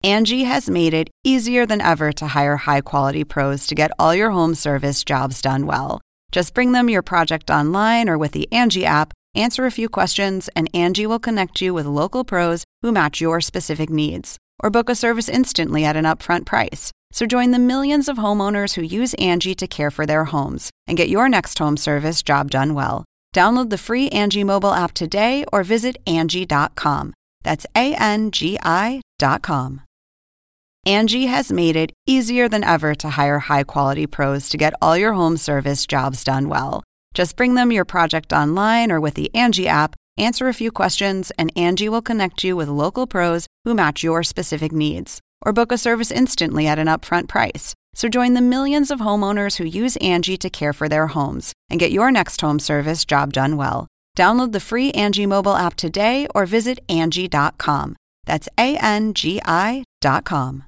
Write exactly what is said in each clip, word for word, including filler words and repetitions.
Angie has made it easier than ever to hire high-quality pros to get all your home service jobs done well. Just bring them your project online or with the Angie app, answer a few questions, and Angie will connect you with local pros who match your specific needs. Or book a service instantly at an upfront price. So join the millions of homeowners who use Angie to care for their homes and get your next home service job done well. Download the free Angie mobile app today or visit Angie dot com. That's A N G I dot com. Angie has made it easier than ever to hire high-quality pros to get all your home service jobs done well. Just bring them your project online or with the Angie app, answer a few questions, and Angie will connect you with local pros who match your specific needs. Or book a service instantly at an upfront price. So join the millions of homeowners who use Angie to care for their homes and get your next home service job done well. Download the free Angie mobile app today or visit Angie dot com. That's A N G I dot com.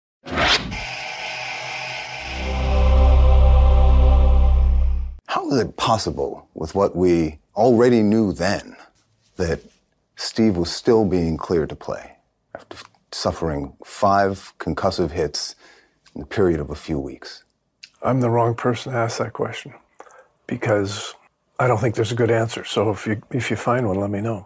How is it possible, with what we already knew then, that Steve was still being cleared to play after suffering five concussive hits in the period of a few weeks? I'm the wrong person to ask that question because I don't think there's a good answer. So if you if you find one, let me know.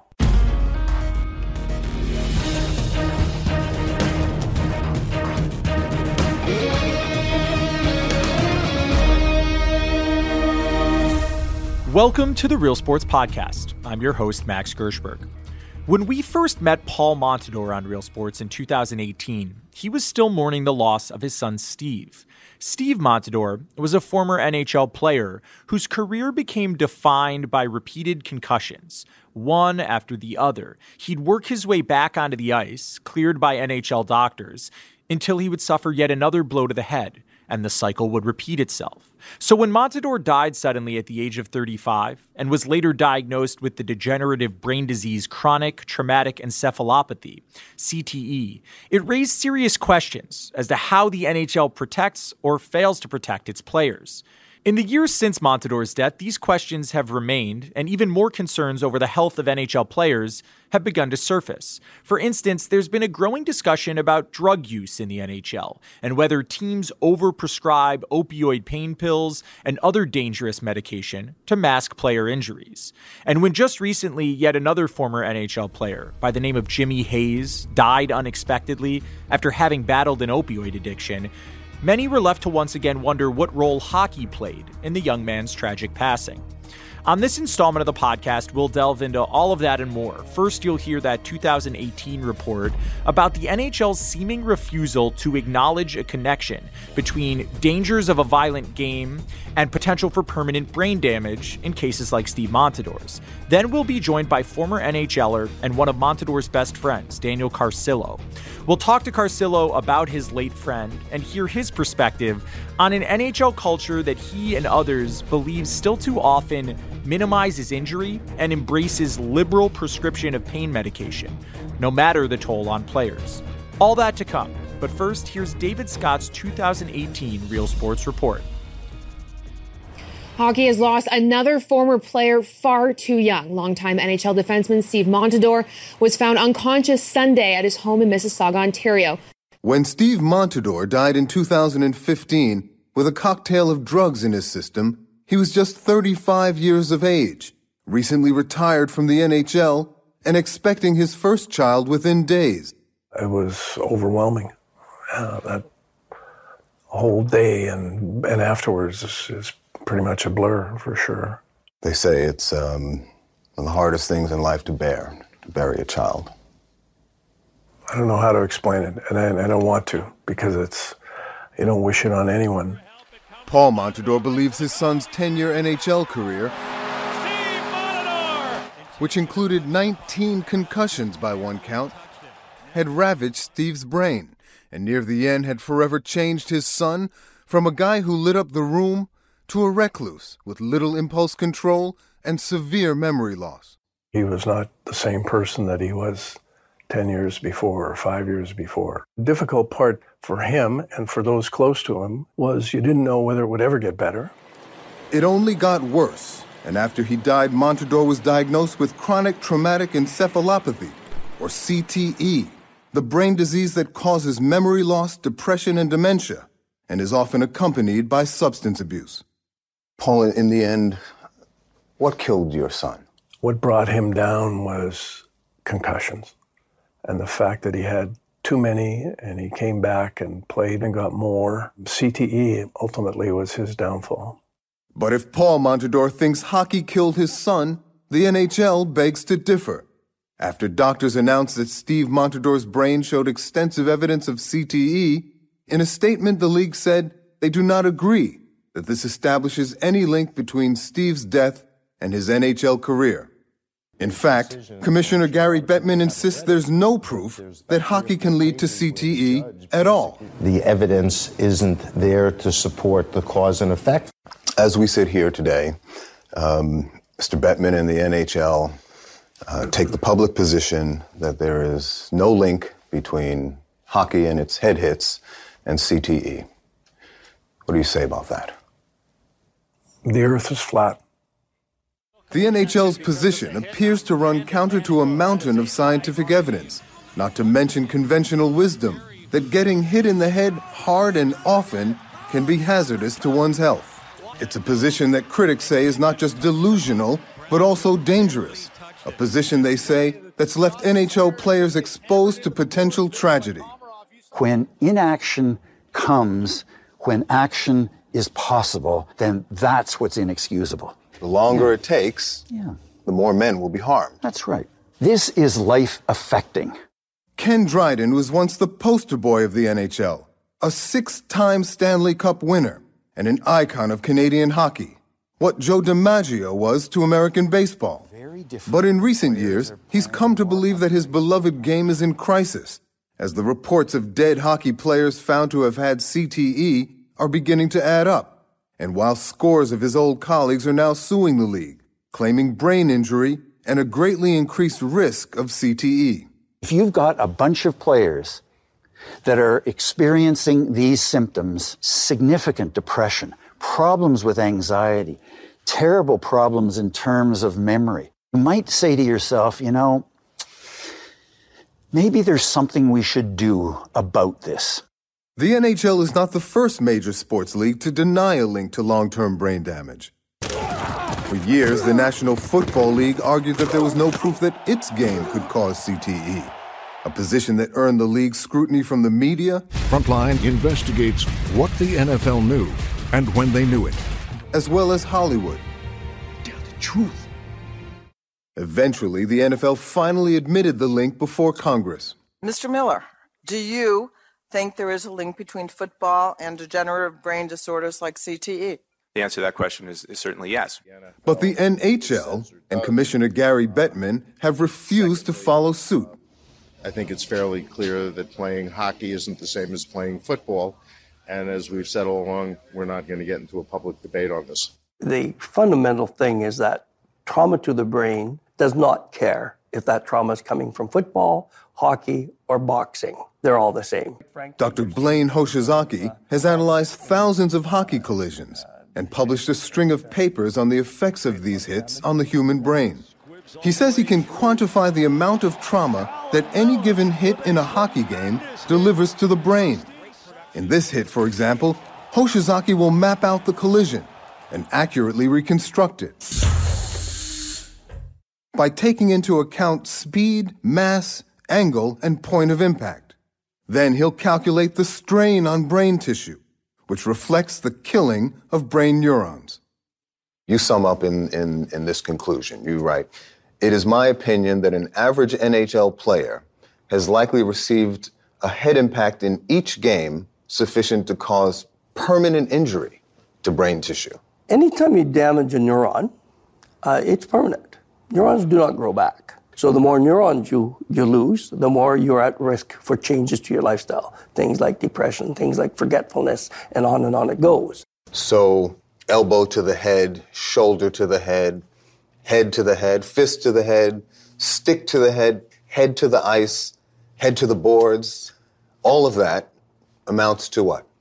Welcome to the Real Sports Podcast. I'm your host, Max Gershberg. When we first met Paul Montador on Real Sports in two thousand eighteen, he was still mourning the loss of his son Steve. Steve Montador was a former N H L player whose career became defined by repeated concussions, one after the other. He'd work his way back onto the ice, cleared by N H L doctors, until he would suffer yet another blow to the head, and the cycle would repeat itself. So when Montador died suddenly at the age of thirty-five and was later diagnosed with the degenerative brain disease chronic traumatic encephalopathy, C T E, it raised serious questions as to how the N H L protects or fails to protect its players. In the years since Montador's death, these questions have remained, and even more concerns over the health of N H L players have begun to surface. For instance, there's been a growing discussion about drug use in the N H L and whether teams overprescribe opioid pain pills and other dangerous medication to mask player injuries. And when just recently, yet another former N H L player by the name of Jimmy Hayes died unexpectedly after having battled an opioid addiction, many were left to once again wonder what role hockey played in the young man's tragic passing. On this installment of the podcast, we'll delve into all of that and more. First, you'll hear that two thousand eighteen report about the N H L's seeming refusal to acknowledge a connection between dangers of a violent game and potential for permanent brain damage in cases like Steve Montador's. Then we'll be joined by former NHLer and one of Montador's best friends, Daniel Carcillo. We'll talk to Carcillo about his late friend and hear his perspective on an N H L culture that he and others believe still too often minimizes injury and embraces liberal prescription of pain medication, no matter the toll on players. All that to come. But first, here's David Scott's two thousand eighteen Real Sports Report. Hockey has lost another former player far too young. Longtime N H L defenseman Steve Montador was found unconscious Sunday at his home in Mississauga, Ontario. When Steve Montador died in two thousand fifteen with a cocktail of drugs in his system, he was just thirty-five years of age, recently retired from the N H L, and expecting his first child within days. It was overwhelming. Uh, that whole day and, and afterwards is, is pretty much a blur, for sure. They say it's um, one of the hardest things in life to bear, to bury a child. I don't know how to explain it, and I, I don't want to, because it's, you don't wish it on anyone. Paul Montador believes his son's ten-year N H L career, which included nineteen concussions by one count, had ravaged Steve's brain, and near the end had forever changed his son from a guy who lit up the room to a recluse with little impulse control and severe memory loss. He was not the same person that he was ten years before or five years before. The difficult part for him and for those close to him was you didn't know whether it would ever get better. It only got worse, and after he died, Montador was diagnosed with chronic traumatic encephalopathy, or C T E, the brain disease that causes memory loss, depression, and dementia, and is often accompanied by substance abuse. Paul, in the end, what killed your son? What brought him down was concussions and the fact that he had too many and he came back and played and got more. C T E ultimately was his downfall. But if Paul Montador thinks hockey killed his son, the N H L begs to differ. After doctors announced that Steve Montador's brain showed extensive evidence of C T E, in a statement the league said they do not agree that this establishes any link between Steve's death and his N H L career. In fact, Commissioner Gary Bettman insists there's no proof that hockey can lead to C T E at all. The evidence isn't there to support the cause and effect. As we sit here today, um, Mister Bettman and the N H L uh, take the public position that there is no link between hockey and its head hits and C T E. What do you say about that? The earth is flat. The N H L's position appears to run counter to a mountain of scientific evidence, not to mention conventional wisdom, that getting hit in the head hard and often can be hazardous to one's health. It's a position that critics say is not just delusional, but also dangerous. A position, they say, that's left N H L players exposed to potential tragedy. When inaction comes, when action is possible, then that's what's inexcusable. The longer yeah. it takes, yeah. the more men will be harmed. That's right. This is life-affecting. Ken Dryden was once the poster boy of the N H L, a six-time Stanley Cup winner, and an icon of Canadian hockey. What Joe DiMaggio was to American baseball. But in recent years, he's come to believe that his beloved game is in crisis, as the reports of dead hockey players found to have had C T E are beginning to add up. And while scores of his old colleagues are now suing the league, claiming brain injury and a greatly increased risk of C T E. If you've got a bunch of players that are experiencing these symptoms, significant depression, problems with anxiety, terrible problems in terms of memory, you might say to yourself, you know, maybe there's something we should do about this. The N H L is not the first major sports league to deny a link to long-term brain damage. For years, the National Football League argued that there was no proof that its game could cause C T E, a position that earned the league scrutiny from the media. Frontline investigates what the N F L knew and when they knew it, as well as Hollywood. Tell the truth. Eventually, the N F L finally admitted the link before Congress. Mister Miller, do you think there is a link between football and degenerative brain disorders like C T E? The answer to that question is, is certainly yes. But the N H L and Commissioner Gary Bettman have refused to follow suit. I think it's fairly clear that playing hockey isn't the same as playing football. And as we've said all along, we're not going to get into a public debate on this. The fundamental thing is that trauma to the brain does not care if that trauma is coming from football, hockey, or boxing. They're all the same. Doctor Blaine Hoshizaki has analyzed thousands of hockey collisions and published a string of papers on the effects of these hits on the human brain. He says he can quantify the amount of trauma that any given hit in a hockey game delivers to the brain. In this hit, for example, Hoshizaki will map out the collision and accurately reconstruct it by taking into account speed, mass, angle, and point of impact. Then he'll calculate the strain on brain tissue, which reflects the killing of brain neurons. You sum up in, in, in this conclusion. You write, "It is my opinion that an average N H L player has likely received a head impact in each game sufficient to cause permanent injury to brain tissue." Anytime you damage a neuron, uh, it's permanent. Neurons do not grow back. So the more neurons you, you lose, the more you're at risk for changes to your lifestyle. Things like depression, things like forgetfulness, and on and on it goes. So elbow to the head, shoulder to the head, head to the head, fist to the head, stick to the head, head to the ice, head to the boards, all of that amounts to what?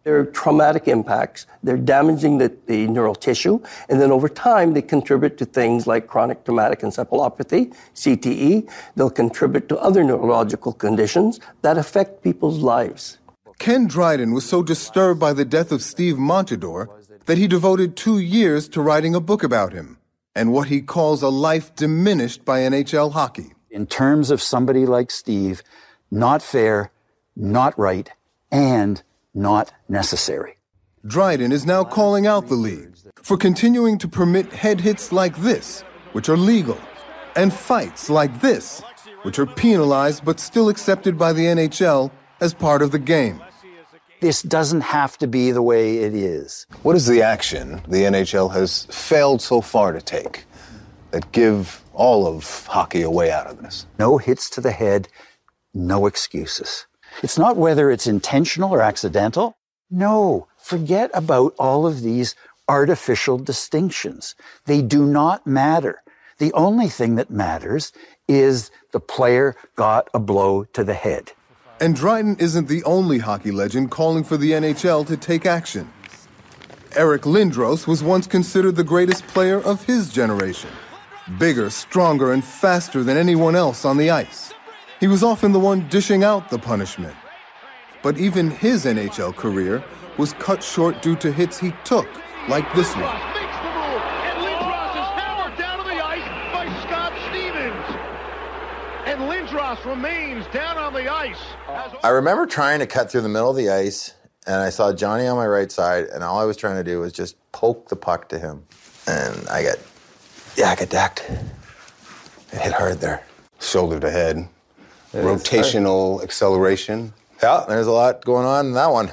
They're traumatic impacts. They're damaging the, the neural tissue. And then over time, they contribute to things like chronic traumatic encephalopathy, C T E. They'll contribute to other neurological conditions that affect people's lives. Ken Dryden was so disturbed by the death of Steve Montador that he devoted two years to writing a book about him and what he calls a life diminished by N H L hockey. In terms of somebody like Steve, not fair, not right, and not necessary. Dryden is now calling out the league for continuing to permit head hits like this, which are legal, and fights like this, which are penalized but still accepted by the N H L as part of the game. This doesn't have to be the way it is. What is the action the N H L has failed so far to take that give all of hockey a way out of this? No hits to the head, no excuses. It's not whether it's intentional or accidental. No, forget about all of these artificial distinctions. They do not matter. The only thing that matters is the player got a blow to the head. And Dryden isn't the only hockey legend calling for the N H L to take action. Eric Lindros was once considered the greatest player of his generation. Bigger, stronger, and faster than anyone else on the ice. He was often the one dishing out the punishment. But even his N H L career was cut short due to hits he took, like this one. And Lindros is hammered down to the ice by Scott Stevens. And Lindros remains down on the ice. I remember trying to cut through the middle of the ice, and I saw Johnny on my right side, and all I was trying to do was just poke the puck to him. And I got, yeah, I got decked. It hit hard there. Shoulder to head. Rotational acceleration. Yeah, there's a lot going on in that one.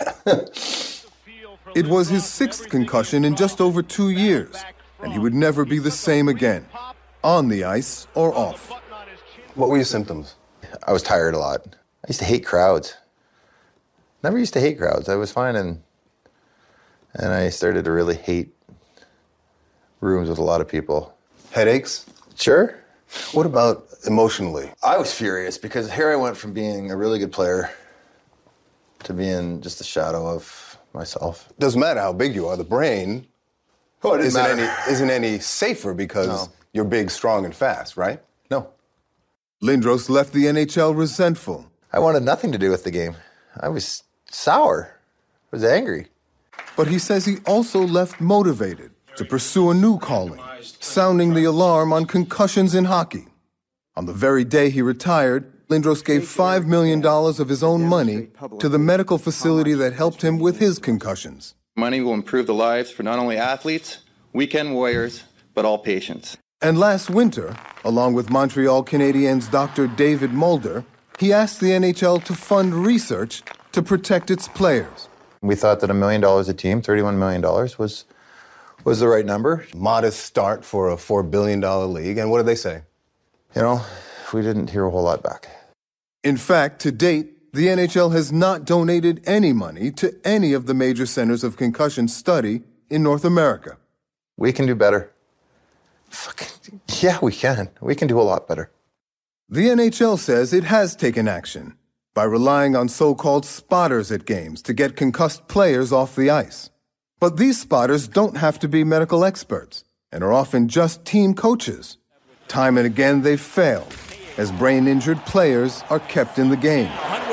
It was his sixth concussion in just over two years, and he would never be the same again, on the ice or off. What were your symptoms? I was tired a lot. I used to hate crowds. Never used to hate crowds. I was fine, and and I started to really hate rooms with a lot of people. Headaches? Sure. What about emotionally? I was furious because here I went from being a really good player to being just a shadow of myself. Doesn't matter how big you are. The brain oh, it isn't, matter. any, isn't any safer because no. you're big, strong, and fast, right? No. Lindros left the N H L resentful. I wanted nothing to do with the game. I was sour. I was angry. But he says he also left motivated to pursue a new calling, sounding the alarm on concussions in hockey. On the very day he retired, Lindros gave five million dollars of his own money to the medical facility that helped him with his concussions. Money will improve the lives for not only athletes, weekend warriors, but all patients. And last winter, along with Montreal Canadiens' Doctor David Mulder, he asked the N H L to fund research to protect its players. We thought that a million dollars a team, thirty-one million dollars, was was the right number. Modest start for a four billion dollars league. And what did they say? You know, we didn't hear a whole lot back. In fact, to date, the N H L has not donated any money to any of the major centers of concussion study in North America. We can do better. Fuck, yeah, we can. We can do a lot better. The N H L says it has taken action by relying on so-called spotters at games to get concussed players off the ice. But these spotters don't have to be medical experts and are often just team coaches. Time and again, they've failed as brain-injured players are kept in the game.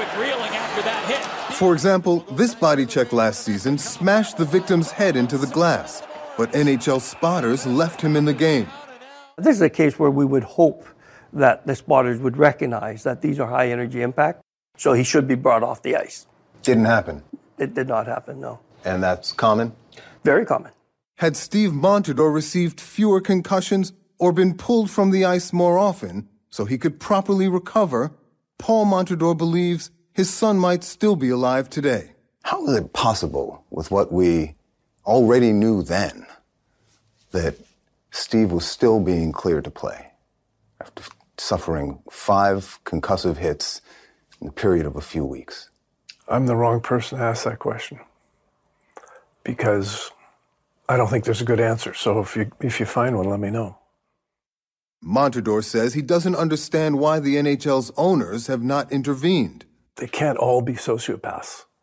For example, this body check last season smashed the victim's head into the glass, but N H L spotters left him in the game. This is a case where we would hope that the spotters would recognize that these are high-energy impact, so he should be brought off the ice. Didn't happen. It did not happen, no. And that's common? Very common. Had Steve Montador received fewer concussions or been pulled from the ice more often so he could properly recover, Paul Montador believes his son might still be alive today. How is it possible, with what we already knew then, that Steve was still being cleared to play after suffering five concussive hits in the period of a few weeks? I'm the wrong person to ask that question because I don't think there's a good answer. So if you if you find one, let me know. Montador says he doesn't understand why the N H L's owners have not intervened. They can't all be sociopaths.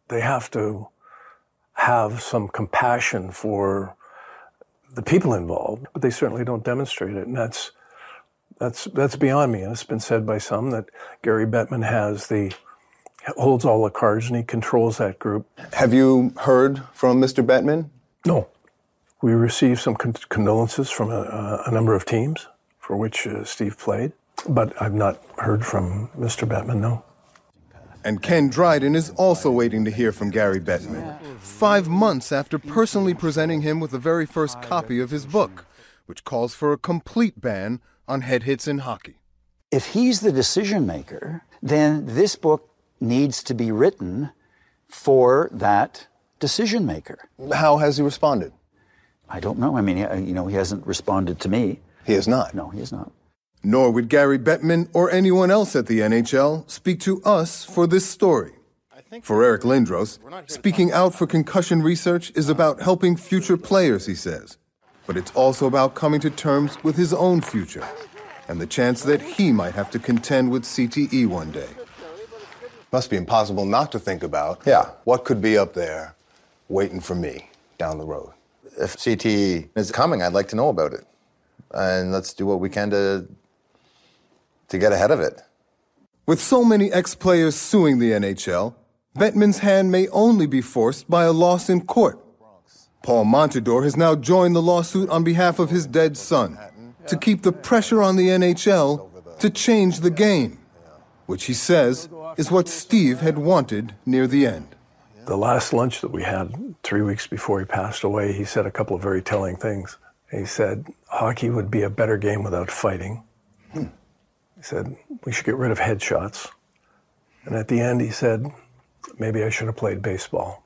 they have to have some compassion for the people involved, but they certainly don't demonstrate it. And that's that's that's beyond me. And it's been said by some that Gary Bettman has the holds all the cards and he controls that group. Have you heard from Mister Bettman? No. We received some con- condolences from a, a number of teams for which uh, Steve played, but I've not heard from Mister Bettman, no. And Ken Dryden is also waiting to hear from Gary Bettman, five months after personally presenting him with the very first copy of his book, which calls for a complete ban on head hits in hockey. If he's the decision maker, then this book needs to be written for that decision maker. How has he responded? I don't know. I mean, you know, he hasn't responded to me. He has not? No, he has not. Nor would Gary Bettman or anyone else at the N H L speak to us for this story. For Eric Lindros, speaking out for concussion research is about helping future players, he says. But it's also about coming to terms with his own future and the chance that he might have to contend with C T E one day. Must be impossible not to think about Yeah. what could be up there waiting for me down the road. If C T E is coming, I'd like to know about it. And let's do what we can to to get ahead of it. With so many ex-players suing the N H L, Bettman's hand may only be forced by a loss in court. Paul Montador has now joined the lawsuit on behalf of his dead son to keep the pressure on the N H L to change the game, which he says is what Steve had wanted near the end. The last lunch that we had three weeks before he passed away, he said a couple of very telling things. He said, hockey would be a better game without fighting. Hmm. He said, we should get rid of headshots. And at the end, he said, maybe I should have played baseball.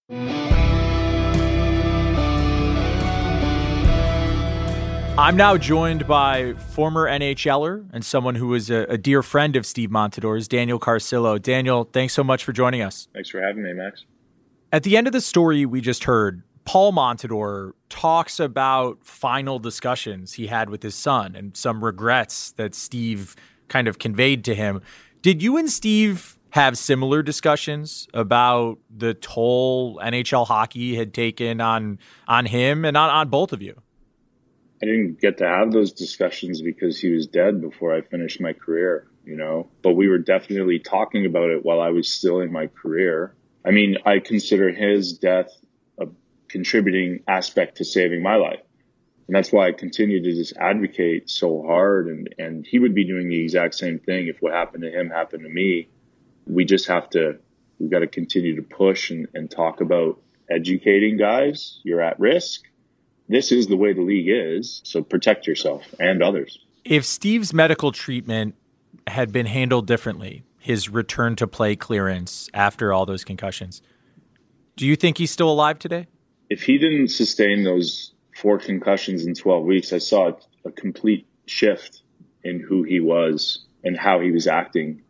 I'm now joined by former NHLer and someone who was a, a dear friend of Steve Montador's, Daniel Carcillo. Daniel, thanks so much for joining us. Thanks for having me, Max. At the end of the story we just heard, Paul Montador talks about final discussions he had with his son and some regrets that Steve kind of conveyed to him. Did you and Steve have similar discussions about the toll N H L hockey had taken on on him and on, on both of you? I didn't get to have those discussions because he was dead before I finished my career, you know, but we were definitely talking about it while I was still in my career. I mean, I consider his death a contributing aspect to saving my life. And that's why I continue to just advocate so hard. And, and he would be doing the exact same thing if what happened to him happened to me. We just have to, we've got to continue to push and, and talk about educating guys. You're at risk. This is the way the league is. So protect yourself and others. If Steve's medical treatment had been handled differently, his return to play clearance after all those concussions, do you think he's still alive today? If he didn't sustain those four concussions in twelve weeks, I saw a complete shift in who he was and how he was acting.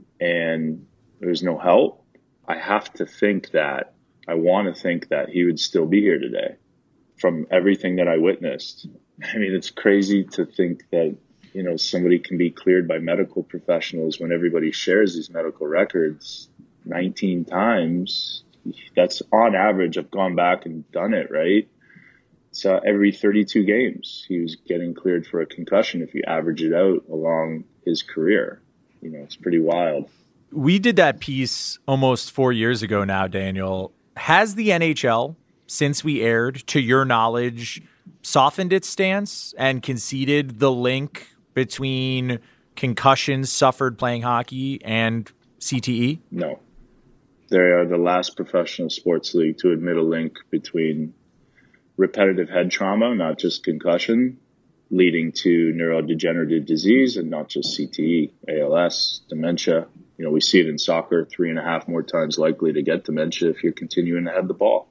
And there was no help. I have to think that, I want to think that he would still be here today from everything that I witnessed. I mean, it's crazy to think that, you know, somebody can be cleared by medical professionals when everybody shares these medical records nineteen times. That's on average. I've gone back and done it, right? So every thirty-two games, he was getting cleared for a concussion if you average it out along his career. You know, it's pretty wild. We did that piece almost four years ago now, Daniel. Has the N H L, since we aired, to your knowledge, softened its stance and conceded the link between concussions suffered playing hockey and C T E? No. They are the last professional sports league to admit a link between repetitive head trauma, not just concussion, leading to neurodegenerative disease, and not just C T E, A L S, dementia. You know, we see it in soccer, three and a half more times likely to get dementia if you're continuing to head the ball.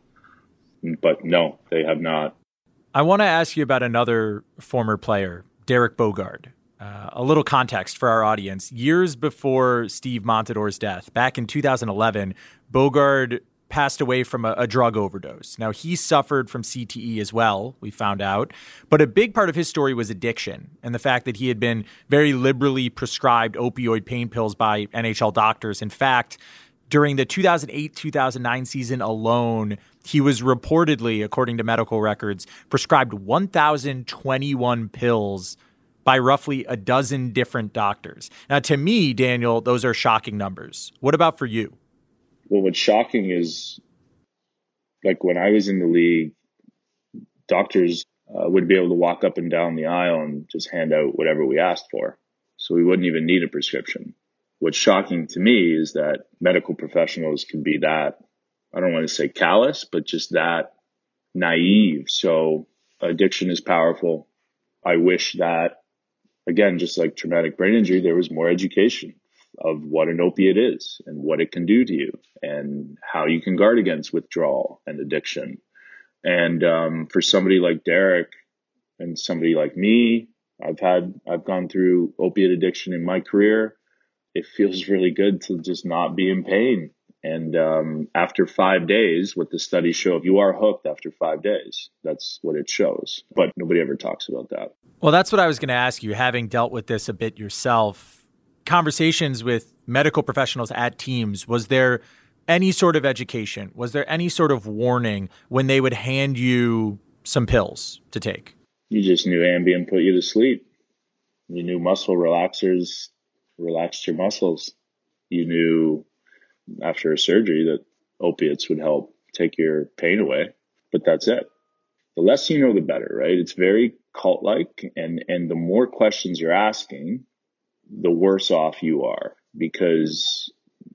But no, they have not. I want to ask you about another former player, Derek Boogaard. Uh, a little context for our audience. Years before Steve Montador's death, back in two thousand eleven, Boogaard passed away from a, a drug overdose. Now, he suffered from C T E as well, we found out. But a big part of his story was addiction and the fact that he had been very liberally prescribed opioid pain pills by N H L doctors. In fact, During the two thousand eight two thousand nine season alone, he was reportedly, according to medical records, prescribed one thousand twenty-one pills by roughly a dozen different doctors. Now, to me, Daniel, those are shocking numbers. What about for you? Well, what's shocking is, like, when I was in the league, doctors uh, would be able to walk up and down the aisle and just hand out whatever we asked for. So we wouldn't even need a prescription. What's shocking to me is that medical professionals can be that, I don't want to say callous, but just that naive. So addiction is powerful. I wish that, again, just like traumatic brain injury, there was more education of what an opiate is and what it can do to you and how you can guard against withdrawal and addiction. And um, for somebody like Derek and somebody like me, I've had, I've gone through opiate addiction in my career. It feels really good to just not be in pain. And um, after five days, what the studies show, if you are hooked after five days, that's what it shows. But nobody ever talks about that. Well, that's what I was going to ask you, having dealt with this a bit yourself. Conversations with medical professionals at teams, was there any sort of education? Was there any sort of warning when they would hand you some pills to take? You just knew Ambien put you to sleep. You knew muscle relaxers relaxed your muscles. You knew after a surgery that opiates would help take your pain away, but that's it. The less you know, the better, right? It's very cult-like, and, and the more questions you're asking, the worse off you are, because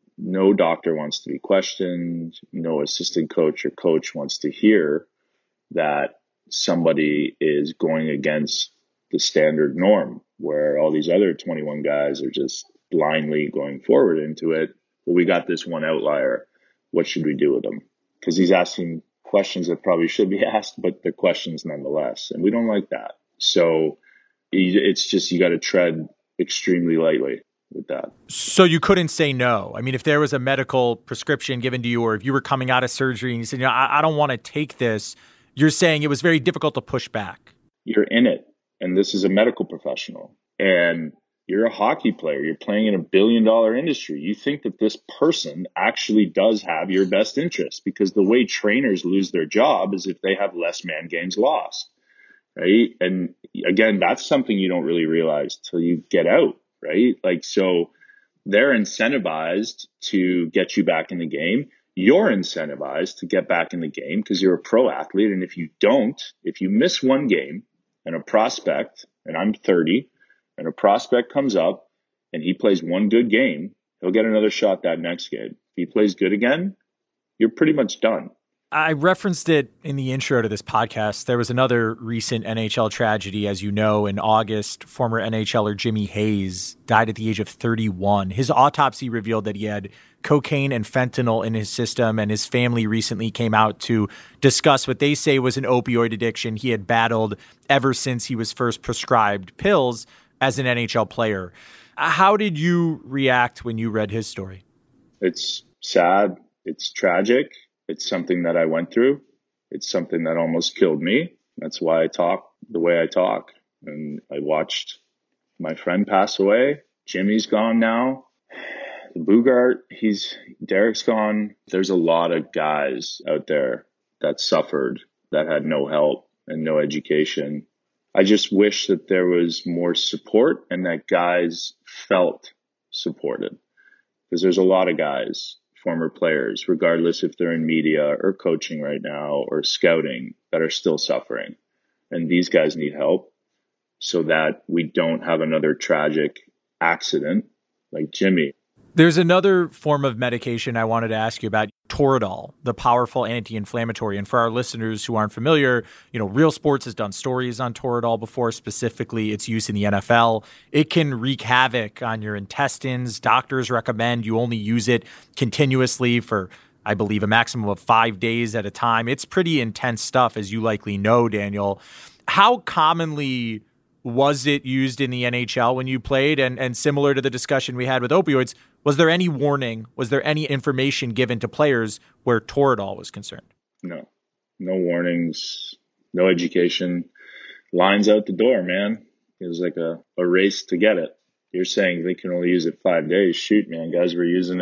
no doctor wants to be questioned. No assistant coach or coach wants to hear that somebody is going against the standard norm, where all these other twenty-one guys are just blindly going forward into it. Well, we got this one outlier. What should we do with him? Because he's asking questions that probably should be asked, but they're questions nonetheless. And we don't like that. So it's just, you got to tread extremely lightly with that. So you couldn't say no. I mean, if there was a medical prescription given to you, or if you were coming out of surgery and you said, you know, I, I don't want to take this, you're saying it was very difficult to push back. You're in it. And this is a medical professional. And you're a hockey player. You're playing in a billion dollar industry. You think that this person actually does have your best interest, because the way trainers lose their job is if they have less man games lost, right? And again, that's something you don't really realize till you get out, right? Like, so they're incentivized to get you back in the game. You're incentivized to get back in the game because you're a pro athlete. And if you don't, if you miss one game and a prospect, and I'm thirty, and a prospect comes up and he plays one good game, he'll get another shot that next game. If he plays good again, you're pretty much done. I referenced it in the intro to this podcast. There was another recent N H L tragedy, as you know. In August, former NHLer Jimmy Hayes died at the age of thirty-one. His autopsy revealed that he had cocaine and fentanyl in his system, and his family recently came out to discuss what they say was an opioid addiction he had battled ever since he was first prescribed pills as an N H L player. How did you react when you read his story? It's sad. It's tragic. It's something that I went through. It's something that almost killed me. That's why I talk the way I talk. And I watched my friend pass away. Jimmy's gone now. The Bugart, he's, Derek's gone. There's a lot of guys out there that suffered, that had no help and no education. I just wish that there was more support and that guys felt supported, because there's a lot of guys, former players, regardless if they're in media or coaching right now or scouting, that are still suffering. And these guys need help so that we don't have another tragic accident like Jimmy. There's another form of medication I wanted to ask you about, Toradol, the powerful anti-inflammatory. And for our listeners who aren't familiar, you know, Real Sports has done stories on Toradol before, specifically its use in the N F L. It can wreak havoc on your intestines. Doctors recommend you only use it continuously for, I believe, a maximum of five days at a time. It's pretty intense stuff, as you likely know, Daniel. How commonly was it used in the N H L when you played? And, and similar to the discussion we had with opioids, was there any warning? Was there any information given to players where Toradol was concerned? No, no warnings, no education. Lines out the door, man. It was like a, a race to get it. You're saying they can only use it five days. Shoot, man, guys were using it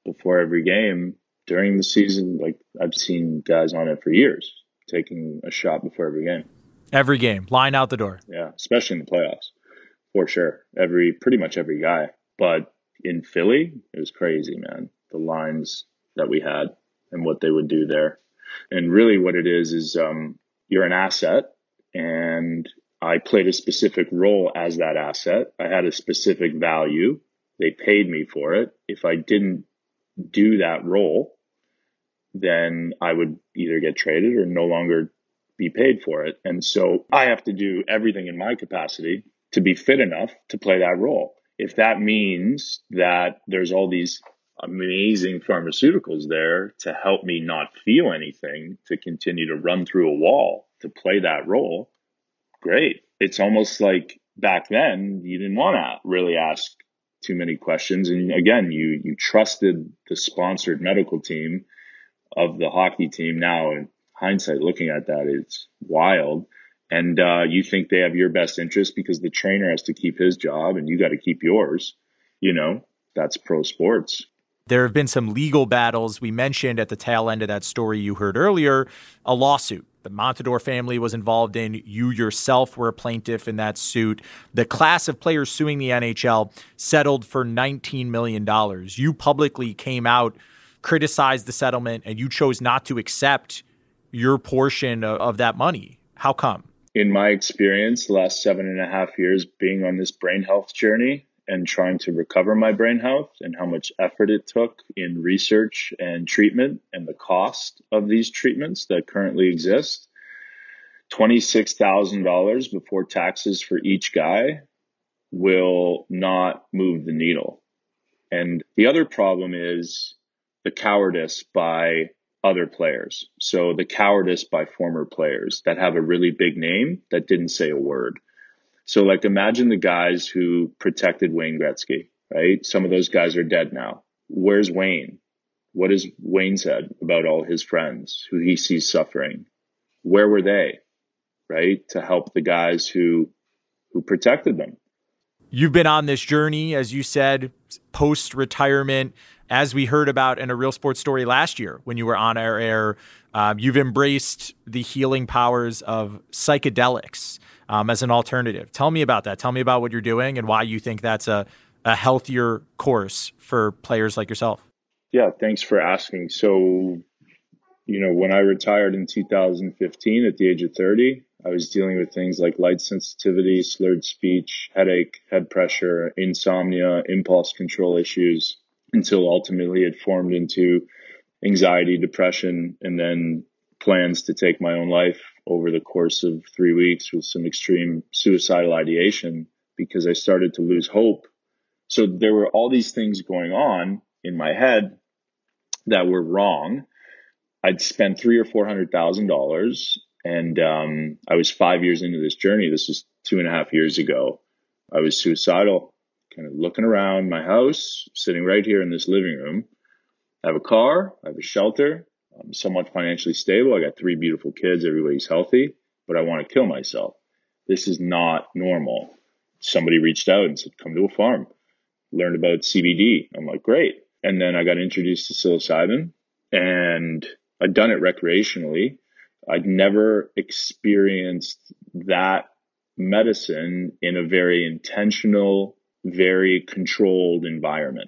before every game during the season. Like, I've seen guys on it for years taking a shot before every game. Every game, line out the door. Yeah, especially in the playoffs, for sure. Every pretty much every guy. But in Philly, it was crazy, man. The lines that we had and what they would do there. And really what it is is um, you're an asset, and I played a specific role as that asset. I had a specific value. They paid me for it. If I didn't do that role, then I would either get traded or no longer be paid for it. And so I have to do everything in my capacity to be fit enough to play that role. If that means that there's all these amazing pharmaceuticals there to help me not feel anything, to continue to run through a wall, to play that role, great. It's almost like back then you didn't want to really ask too many questions. And again, you you trusted the sponsored medical team of the hockey team. Now, in hindsight, looking at that, it's wild. And uh, you think they have your best interest because the trainer has to keep his job and you got to keep yours. You know, that's pro sports. There have been some legal battles. We mentioned at the tail end of that story you heard earlier, a lawsuit the Montador family was involved in. You yourself were a plaintiff in that suit. The class of players suing the N H L settled for nineteen million dollars. You publicly came out, criticized the settlement, and you chose not to accept your portion of, of that money. How come? In my experience, the last seven and a half years being on this brain health journey and trying to recover my brain health, and how much effort it took in research and treatment and the cost of these treatments that currently exist, twenty-six thousand dollars before taxes for each guy will not move the needle. And the other problem is the cowardice by other players. So the cowardice by former players that have a really big name that didn't say a word. So like, imagine the guys who protected Wayne Gretzky, right? Some of those guys are dead now. Where's Wayne? What has Wayne said about all his friends who he sees suffering? Where were they, right? To help the guys who, who protected them. You've been on this journey, as you said, post-retirement. As we heard about in a Real Sports Story last year when you were on our air, uh, you've embraced the healing powers of psychedelics um, as an alternative. Tell me about that. Tell me about what you're doing and why you think that's a, a healthier course for players like yourself. Yeah, thanks for asking. So, you know, when I retired in two thousand fifteen at the age of thirty, I was dealing with things like light sensitivity, slurred speech, headache, head pressure, insomnia, impulse control issues, until ultimately it formed into anxiety, depression, and then plans to take my own life over the course of three weeks with some extreme suicidal ideation because I started to lose hope. So there were all these things going on in my head that were wrong. I'd spent three or four hundred thousand dollars, and um, I was five years into this journey. This was two and a half years ago. I was suicidal. Kind of looking around my house, sitting right here in this living room. I have a car, I have a shelter, I'm somewhat financially stable. I got three beautiful kids, everybody's healthy, but I want to kill myself. This is not normal. Somebody reached out and said, come to a farm. Learned about C B D. I'm like, great. And then I got introduced to psilocybin, and I'd done it recreationally. I'd never experienced that medicine in a very intentional, very controlled environment,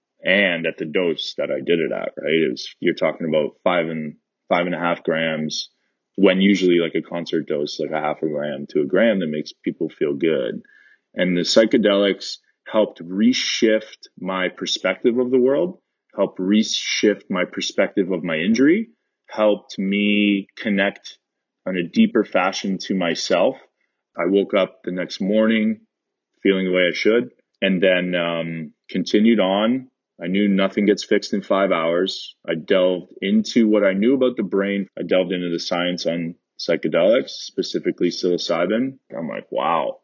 and at the dose that I did it at, right? It was, you're talking about five and five and a half grams, when usually like a concert dose, like a half a gram to a gram, that makes people feel good. And the psychedelics helped reshift my perspective of the world, helped reshift my perspective of my injury, helped me connect on a deeper fashion to myself. I woke up the next morning feeling the way I should, and then um, continued on. I knew nothing gets fixed in five hours. I delved into what I knew about the brain. I delved into the science on psychedelics, specifically psilocybin. I'm like, wow.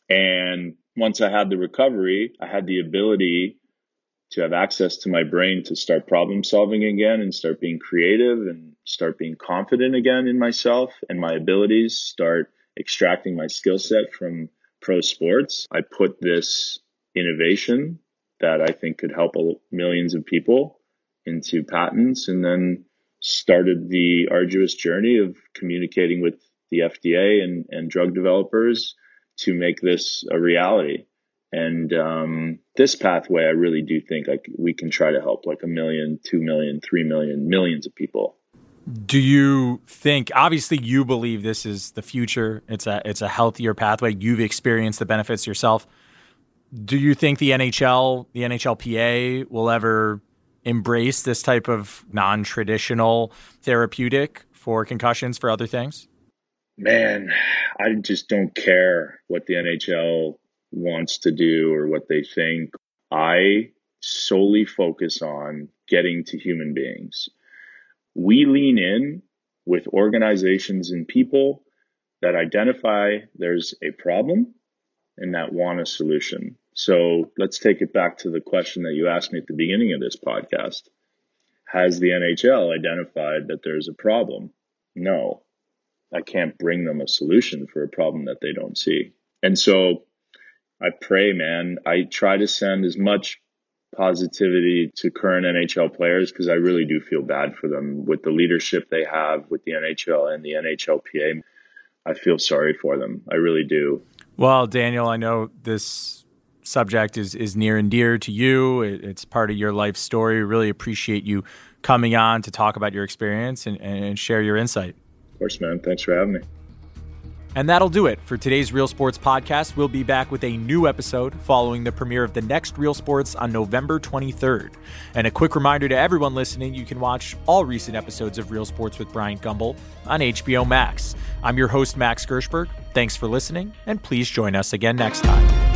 And once I had the recovery, I had the ability to have access to my brain to start problem solving again and start being creative and start being confident again in myself and my abilities, start extracting my skill set from pro sports. I put this innovation that I think could help millions of people into patents, and then started the arduous journey of communicating with the F D A and, and drug developers to make this a reality. And um, this pathway, I really do think like we can try to help like a million, two million, three million, millions of people. Do you think, obviously you believe this is the future, it's a it's a healthier pathway, you've experienced the benefits yourself. Do you think the N H L, the N H L P A will ever embrace this type of non-traditional therapeutic for concussions for other things? Man, I just don't care what the N H L wants to do or what they think. I solely focus on getting to human beings. We lean in with organizations and people that identify there's a problem and that want a solution. So let's take it back to the question that you asked me at the beginning of this podcast. Has the N H L identified that there's a problem? No. I can't bring them a solution for a problem that they don't see. And so I pray, man, I try to send as much positivity to current N H L players because I really do feel bad for them with the leadership they have with the N H L and the N H L P A. I feel sorry for them. I really do. Well, Daniel, I know this subject is, is near and dear to you. It, it's part of your life story. Really appreciate you coming on to talk about your experience and, and share your insight. Of course, man. Thanks for having me. And that'll do it for today's Real Sports Podcast. We'll be back with a new episode following the premiere of the next Real Sports on November twenty-third. And a quick reminder to everyone listening, you can watch all recent episodes of Real Sports with Bryant Gumbel on H B O Max. I'm your host, Max Gershberg. Thanks for listening, and please join us again next time.